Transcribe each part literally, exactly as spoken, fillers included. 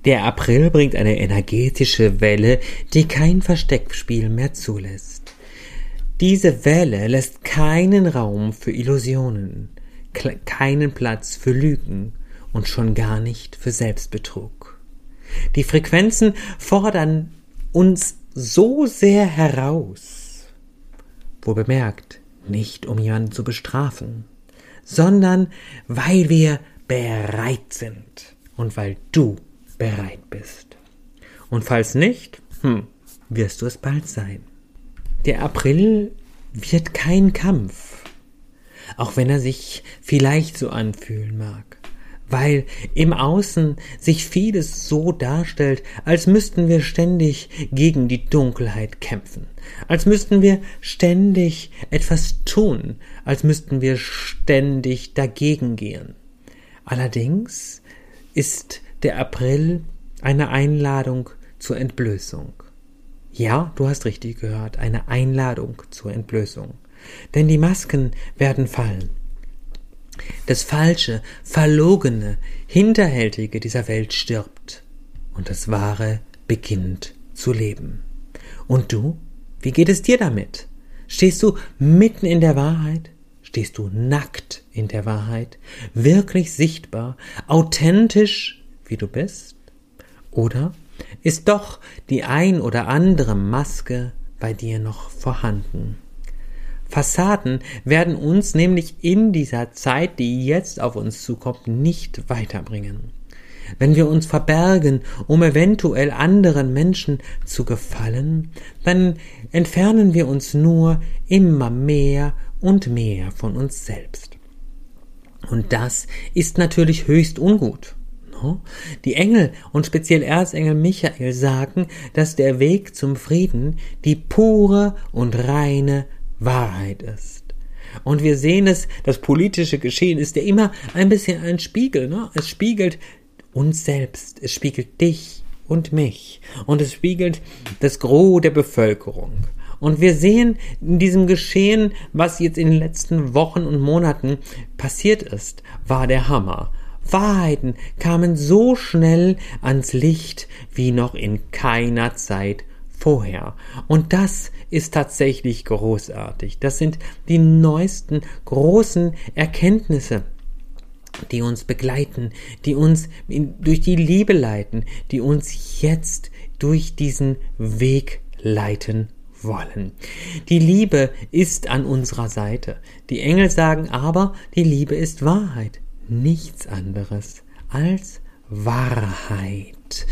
Der April bringt eine energetische Welle, die kein Versteckspiel mehr zulässt. Diese Welle lässt keinen Raum für Illusionen, keinen Platz für Lügen und schon gar nicht für Selbstbetrug. Die Frequenzen fordern uns so sehr heraus, wohl bemerkt, nicht um jemanden zu bestrafen, sondern weil wir bereit sind und weil du bereit bist. Und falls nicht, hm, wirst du es bald sein. Der April wird kein Kampf, auch wenn er sich vielleicht so anfühlen mag, weil im Außen sich vieles so darstellt, als müssten wir ständig gegen die Dunkelheit kämpfen, als müssten wir ständig etwas tun, als müssten wir ständig dagegen gehen. Allerdings ist der April eine Einladung zur Entblößung. Ja, du hast richtig gehört, eine Einladung zur Entblößung. Denn die Masken werden fallen. Das Falsche, Verlogene, Hinterhältige dieser Welt stirbt und das Wahre beginnt zu leben. Und du? Wie geht es dir damit? Stehst du mitten in der Wahrheit? Stehst du nackt in der Wahrheit? Wirklich sichtbar, authentisch, wie du bist? Oder ist doch die ein oder andere Maske bei dir noch vorhanden? Fassaden werden uns nämlich in dieser Zeit, die jetzt auf uns zukommt, nicht weiterbringen. Wenn wir uns verbergen, um eventuell anderen Menschen zu gefallen, dann entfernen wir uns nur immer mehr und mehr von uns selbst. Und das ist natürlich höchst ungut. Die Engel und speziell Erzengel Michael sagen, dass der Weg zum Frieden die pure und reine Wahrheit ist. Und wir sehen es, das politische Geschehen ist ja immer ein bisschen ein Spiegel. Ne? Es spiegelt uns selbst, es spiegelt dich und mich und es spiegelt das Gros der Bevölkerung. Und wir sehen in diesem Geschehen, was jetzt in den letzten Wochen und Monaten passiert ist, war der Hammer. Wahrheiten kamen so schnell ans Licht wie noch in keiner Zeit vorher. Und das ist tatsächlich großartig. Das sind die neuesten großen Erkenntnisse, die uns begleiten, die uns in, durch die Liebe leiten, die uns jetzt durch diesen Weg leiten wollen. Die Liebe ist an unserer Seite. Die Engel sagen aber, die Liebe ist Wahrheit. Nichts anderes als Wahrheit.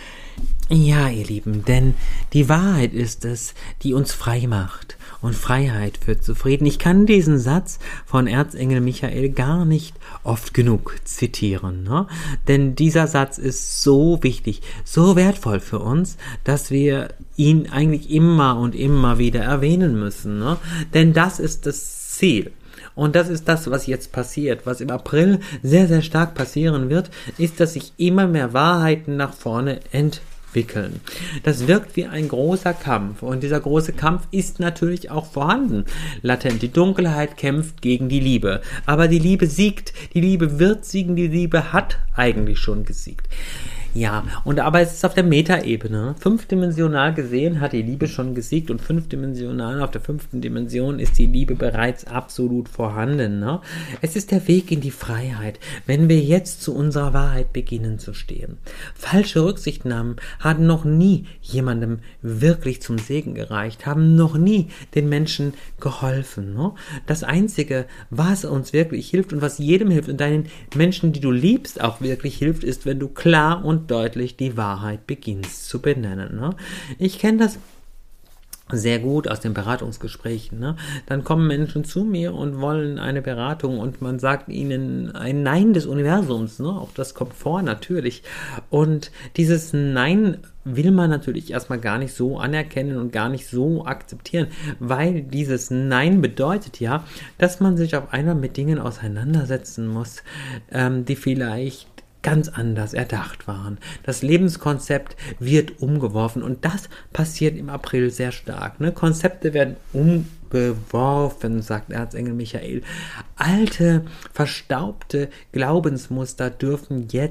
Ja, ihr Lieben, denn die Wahrheit ist es, die uns frei macht. Und Freiheit führt zu Frieden. Ich kann diesen Satz von Erzengel Michael gar nicht oft genug zitieren, ne? Denn dieser Satz ist so wichtig, so wertvoll für uns, dass wir ihn eigentlich immer und immer wieder erwähnen müssen, ne? Denn das ist das Ziel. Und das ist das, was jetzt passiert. Was im April sehr, sehr stark passieren wird, ist, dass sich immer mehr Wahrheiten nach vorne entwickeln. Das wirkt wie ein großer Kampf. Und dieser große Kampf ist natürlich auch vorhanden. Latent. Die Dunkelheit kämpft gegen die Liebe. Aber die Liebe siegt. Die Liebe wird siegen. Die Liebe hat eigentlich schon gesiegt. Ja, und aber es ist auf der Metaebene. Fünfdimensional gesehen hat die Liebe schon gesiegt und fünfdimensional auf der fünften Dimension ist die Liebe bereits absolut vorhanden. Ne? Es ist der Weg in die Freiheit, wenn wir jetzt zu unserer Wahrheit beginnen zu stehen. Falsche Rücksichtnahmen haben noch nie jemandem wirklich zum Segen gereicht, haben noch nie den Menschen geholfen. Ne? Das Einzige, was uns wirklich hilft und was jedem hilft und deinen Menschen, die du liebst, auch wirklich hilft, ist, wenn du klar und deutlich die Wahrheit beginnst zu benennen. Ne? Ich kenne das sehr gut aus den Beratungsgesprächen. Ne? Dann kommen Menschen zu mir und wollen eine Beratung und man sagt ihnen ein Nein des Universums. Ne? Auch das kommt vor, natürlich. Und dieses Nein will man natürlich erstmal gar nicht so anerkennen und gar nicht so akzeptieren, weil dieses Nein bedeutet ja, dass man sich auf einmal mit Dingen auseinandersetzen muss, ähm, die vielleicht ganz anders erdacht waren. Das Lebenskonzept wird umgeworfen und das passiert im April sehr stark. Ne? Konzepte werden umgeworfen, sagt Erzengel Michael. Alte, verstaubte Glaubensmuster dürfen jetzt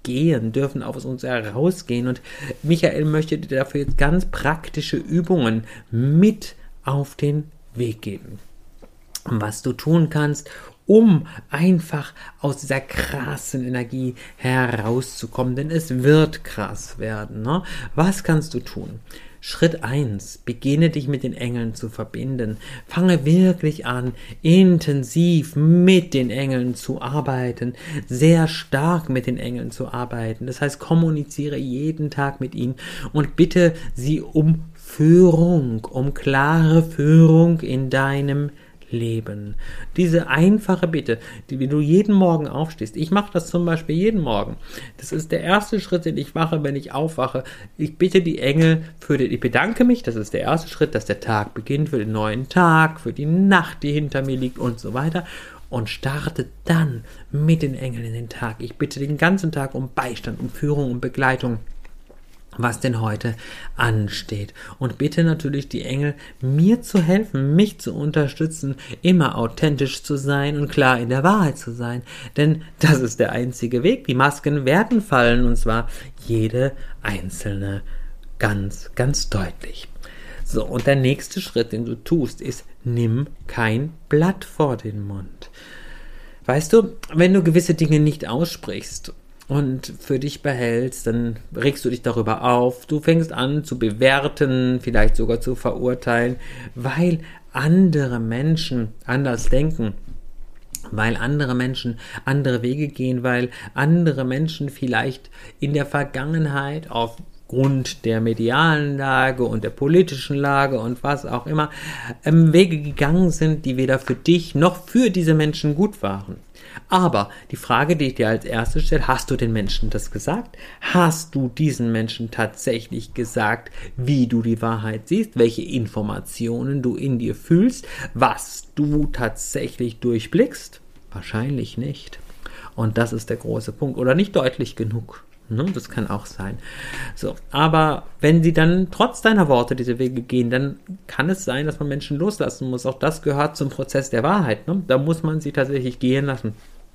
gehen, dürfen aus uns herausgehen. Und Michael möchte dir dafür jetzt ganz praktische Übungen mit auf den Weg geben. Was du tun kannst, um einfach aus dieser krassen Energie herauszukommen, denn es wird krass werden. Ne? Was kannst du tun? Schritt eins, beginne dich mit den Engeln zu verbinden. Fange wirklich an, intensiv mit den Engeln zu arbeiten, sehr stark mit den Engeln zu arbeiten. Das heißt, kommuniziere jeden Tag mit ihnen und bitte sie um Führung, um klare Führung in deinem Leben. Diese einfache Bitte, die wie du jeden Morgen aufstehst. Ich mache das zum Beispiel jeden Morgen. Das ist der erste Schritt, den ich mache, wenn ich aufwache. Ich bitte die Engel für den, ich bedanke mich, das ist der erste Schritt, dass der Tag beginnt, für den neuen Tag, für die Nacht, die hinter mir liegt und so weiter. Und starte dann mit den Engeln in den Tag. Ich bitte den ganzen Tag um Beistand, um Führung, um Begleitung, was denn heute ansteht. Und bitte natürlich die Engel, mir zu helfen, mich zu unterstützen, immer authentisch zu sein und klar in der Wahrheit zu sein. Denn das ist der einzige Weg. Die Masken werden fallen, und zwar jede einzelne ganz, ganz deutlich. So, und der nächste Schritt, den du tust, ist, nimm kein Blatt vor den Mund. Weißt du, wenn du gewisse Dinge nicht aussprichst und für dich behältst, dann regst du dich darüber auf, du fängst an zu bewerten, vielleicht sogar zu verurteilen, weil andere Menschen anders denken, weil andere Menschen andere Wege gehen, weil andere Menschen vielleicht in der Vergangenheit aufgrund der medialen Lage und der politischen Lage und was auch immer ähm, Wege gegangen sind, die weder für dich noch für diese Menschen gut waren. Aber die Frage, die ich dir als erstes stelle, hast du den Menschen das gesagt? Hast du diesen Menschen tatsächlich gesagt, wie du die Wahrheit siehst, welche Informationen du in dir fühlst, was du tatsächlich durchblickst? Wahrscheinlich nicht. Und das ist der große Punkt. Oder nicht deutlich genug. Ne? Das kann auch sein. So, aber wenn sie dann trotz deiner Worte diese Wege gehen, dann kann es sein, dass man Menschen loslassen muss. Auch das gehört zum Prozess der Wahrheit. Ne? Da muss man sie tatsächlich gehen lassen.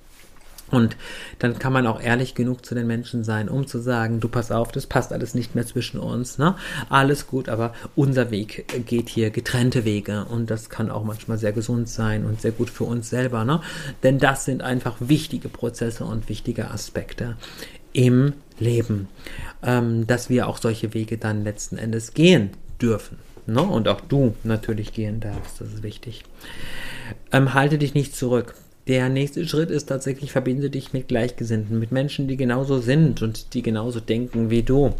Und dann kann man auch ehrlich genug zu den Menschen sein, um zu sagen, du pass auf, das passt alles nicht mehr zwischen uns, ne? Alles gut, aber unser Weg geht hier getrennte Wege und das kann auch manchmal sehr gesund sein und sehr gut für uns selber, ne? Denn das sind einfach wichtige Prozesse und wichtige Aspekte im Leben, ähm, dass wir auch solche Wege dann letzten Endes gehen dürfen, ne? Und auch du natürlich gehen darfst, das ist wichtig. Ähm, halte dich nicht zurück. Der nächste Schritt ist tatsächlich, verbinde dich mit Gleichgesinnten, mit Menschen, die genauso sind und die genauso denken wie du.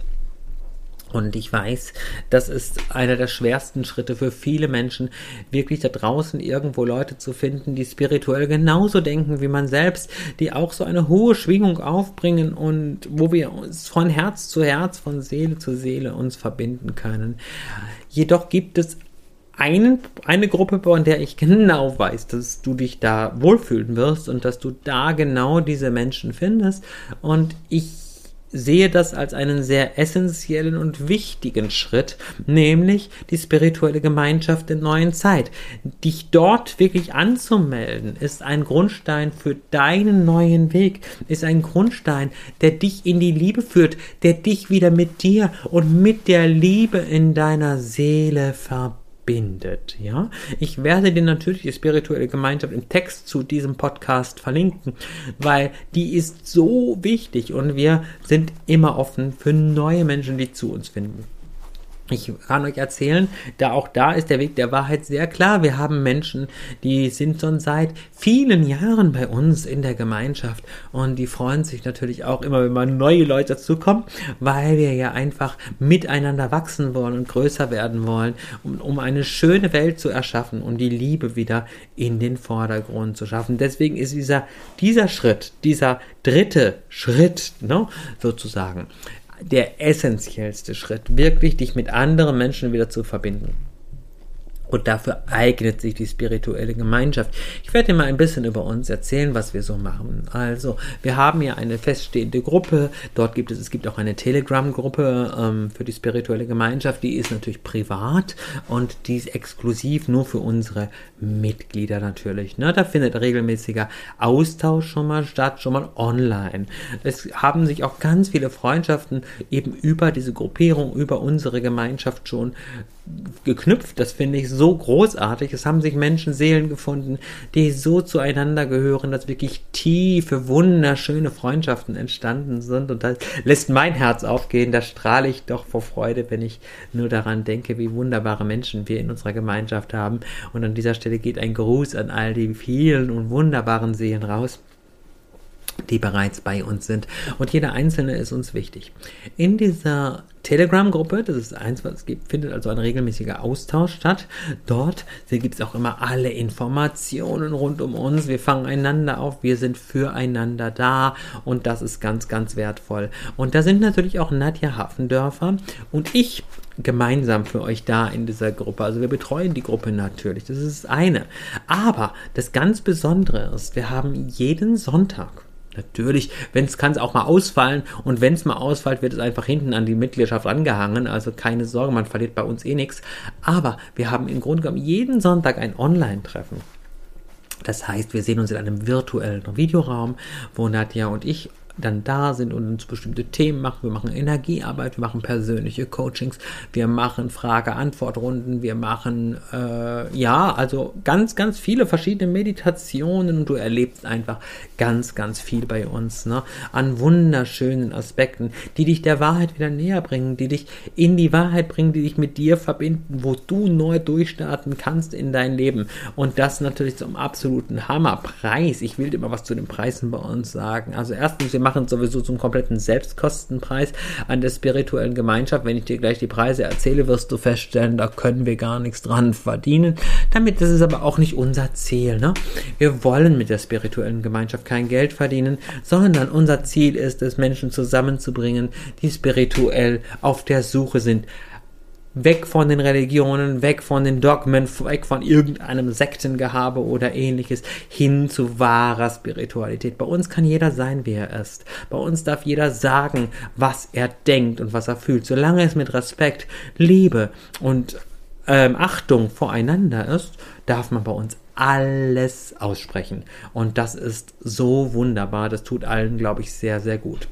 Und ich weiß, das ist einer der schwersten Schritte für viele Menschen, wirklich da draußen irgendwo Leute zu finden, die spirituell genauso denken wie man selbst, die auch so eine hohe Schwingung aufbringen und wo wir uns von Herz zu Herz, von Seele zu Seele uns verbinden können. Jedoch gibt es Einen, eine Gruppe, von der ich genau weiß, dass du dich da wohlfühlen wirst und dass du da genau diese Menschen findest. Und ich sehe das als einen sehr essentiellen und wichtigen Schritt, nämlich die spirituelle Gemeinschaft der neuen Zeit. Dich dort wirklich anzumelden, ist ein Grundstein für deinen neuen Weg, ist ein Grundstein, der dich in die Liebe führt, der dich wieder mit dir und mit der Liebe in deiner Seele verbindet. Bindet, ja. Ich werde dir natürlich die spirituelle Gemeinschaft im Text zu diesem Podcast verlinken, weil die ist so wichtig und wir sind immer offen für neue Menschen, die zu uns finden. Ich kann euch erzählen, da auch da ist der Weg der Wahrheit sehr klar. Wir haben Menschen, die sind schon seit vielen Jahren bei uns in der Gemeinschaft und die freuen sich natürlich auch immer, wenn mal neue Leute dazukommen, weil wir ja einfach miteinander wachsen wollen und größer werden wollen, um, um eine schöne Welt zu erschaffen und die Liebe wieder in den Vordergrund zu schaffen. Deswegen ist dieser, dieser Schritt, dieser dritte Schritt, ne, sozusagen, der essentiellste Schritt, wirklich dich mit anderen Menschen wieder zu verbinden. Und dafür eignet sich die spirituelle Gemeinschaft. Ich werde dir mal ein bisschen über uns erzählen, was wir so machen. Also, wir haben ja eine feststehende Gruppe. Dort gibt es, es gibt auch eine Telegram-Gruppe ähm, für die spirituelle Gemeinschaft. Die ist natürlich privat und die ist exklusiv nur für unsere Mitglieder natürlich. Ne? Da findet regelmäßiger Austausch schon mal statt, schon mal online. Es haben sich auch ganz viele Freundschaften eben über diese Gruppierung, über unsere Gemeinschaft schon geknüpft. Das finde ich so großartig. Es haben sich Menschen, Seelen gefunden, die so zueinander gehören, dass wirklich tiefe, wunderschöne Freundschaften entstanden sind. Und das lässt mein Herz aufgehen. Da strahle ich doch vor Freude, wenn ich nur daran denke, wie wunderbare Menschen wir in unserer Gemeinschaft haben. Und an dieser Stelle geht ein Gruß an all die vielen und wunderbaren Seelen raus, die bereits bei uns sind. Und jeder Einzelne ist uns wichtig. In dieser Telegram-Gruppe, das ist eins, was es gibt, findet also ein regelmäßiger Austausch statt. Dort gibt es auch immer alle Informationen rund um uns. Wir fangen einander auf, wir sind füreinander da und das ist ganz, ganz wertvoll. Und da sind natürlich auch Nadja Hafendörfer und ich gemeinsam für euch da in dieser Gruppe. Also wir betreuen die Gruppe natürlich, das ist das eine. Aber das ganz Besondere ist, wir haben jeden Sonntag, natürlich, wenn es kann es auch mal ausfallen und wenn es mal ausfällt, wird es einfach hinten an die Mitgliedschaft angehangen, also keine Sorge, man verliert bei uns eh nichts, aber wir haben im Grunde genommen jeden Sonntag ein Online-Treffen. Das heißt, wir sehen uns in einem virtuellen Videoraum, wo Nadja und ich dann da sind und uns bestimmte Themen machen. Wir machen Energiearbeit, wir machen persönliche Coachings, wir machen Frage-Antwort-Runden, wir machen, äh, ja, also ganz, ganz viele verschiedene Meditationen und du erlebst einfach ganz, ganz viel bei uns, ne, an wunderschönen Aspekten, die dich der Wahrheit wieder näher bringen, die dich in die Wahrheit bringen, die dich mit dir verbinden, wo du neu durchstarten kannst in dein Leben und das natürlich zum absoluten Hammerpreis. Ich will dir mal was zu den Preisen bei uns sagen. Also erstens, wir machen sowieso zum kompletten Selbstkostenpreis an der spirituellen Gemeinschaft. Wenn ich dir gleich die Preise erzähle, wirst du feststellen, da können wir gar nichts dran verdienen. Damit, das ist aber auch nicht unser Ziel, ne? Wir wollen mit der spirituellen Gemeinschaft kein Geld verdienen, sondern unser Ziel ist es, Menschen zusammenzubringen, die spirituell auf der Suche sind. Weg von den Religionen, weg von den Dogmen, weg von irgendeinem Sektengehabe oder ähnliches, hin zu wahrer Spiritualität. Bei uns kann jeder sein, wie er ist. Bei uns darf jeder sagen, was er denkt und was er fühlt. Solange es mit Respekt, Liebe und ähm, Achtung voreinander ist, darf man bei uns alles aussprechen. Und das ist so wunderbar. Das tut allen, glaube ich, sehr, sehr gut.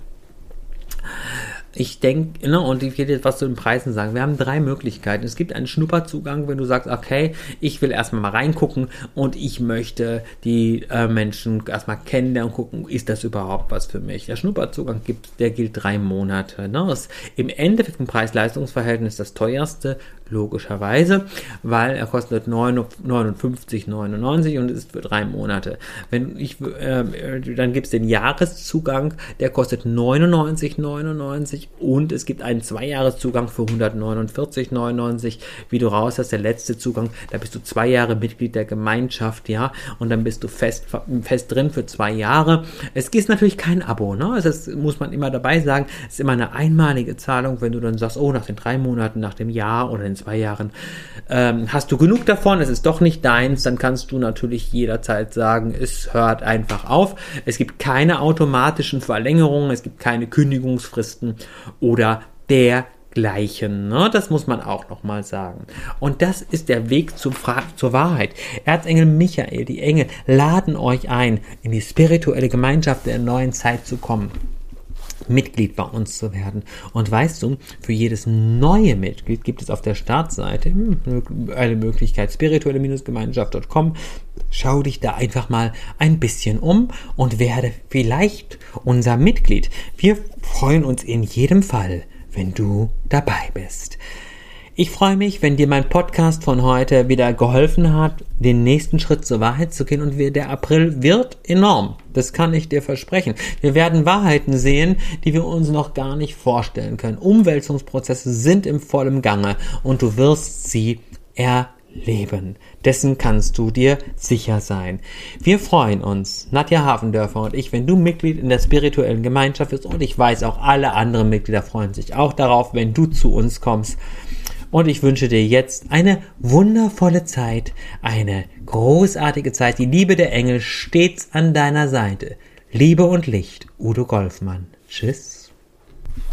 Ich denke, ne, und ich will jetzt was zu den Preisen sagen. Wir haben drei Möglichkeiten. Es gibt einen Schnupperzugang, wenn du sagst, okay, ich will erstmal mal reingucken und ich möchte die äh, Menschen erstmal kennenlernen und gucken, ist das überhaupt was für mich? Der Schnupperzugang gibt, der gilt drei Monate. Ne? Das ist im Endeffekt im Preis-Leistungs-Verhältnis das teuerste, logischerweise, weil er kostet neunundfünfzig neunundneunzig und ist für drei Monate. Wenn ich, äh, dann gibt es den Jahreszugang, der kostet neunundneunzig neunundneunzig und es gibt einen Zweijahreszugang für hundertneunundvierzig neunundneunzig. Wie du raus hast, der letzte Zugang, da bist du zwei Jahre Mitglied der Gemeinschaft, ja, und dann bist du fest, fest drin für zwei Jahre. Es ist natürlich kein Abo, ne? Das muss man immer dabei sagen. Es ist immer eine einmalige Zahlung, wenn du dann sagst, oh, nach den drei Monaten, nach dem Jahr oder den zwei Jahren ähm, hast du genug davon, es ist doch nicht deins, dann kannst du natürlich jederzeit sagen, es hört einfach auf. Es gibt keine automatischen Verlängerungen, es gibt keine Kündigungsfristen oder dergleichen. Ne? Das muss man auch nochmal sagen. Und das ist der Weg zum Fra- zur Wahrheit. Erzengel Michael, die Engel laden euch ein, in die spirituelle Gemeinschaft der neuen Zeit zu kommen. Mitglied bei uns zu werden. Und weißt du, für jedes neue Mitglied gibt es auf der Startseite eine Möglichkeit, spirituelle Gemeinschaft Punkt com. Schau dich da einfach mal ein bisschen um und werde vielleicht unser Mitglied. Wir freuen uns in jedem Fall, wenn du dabei bist. Ich freue mich, wenn dir mein Podcast von heute wieder geholfen hat, den nächsten Schritt zur Wahrheit zu gehen, und wir, der April wird enorm. Das kann ich dir versprechen. Wir werden Wahrheiten sehen, die wir uns noch gar nicht vorstellen können. Umwälzungsprozesse sind im vollen Gange und du wirst sie erleben. Dessen kannst du dir sicher sein. Wir freuen uns, Nadja Hafendörfer und ich, wenn du Mitglied in der spirituellen Gemeinschaft bist, und ich weiß, auch alle anderen Mitglieder freuen sich auch darauf, wenn du zu uns kommst. Und ich wünsche dir jetzt eine wundervolle Zeit, eine großartige Zeit. Die Liebe der Engel stets an deiner Seite. Liebe und Licht, Udo Golfmann. Tschüss.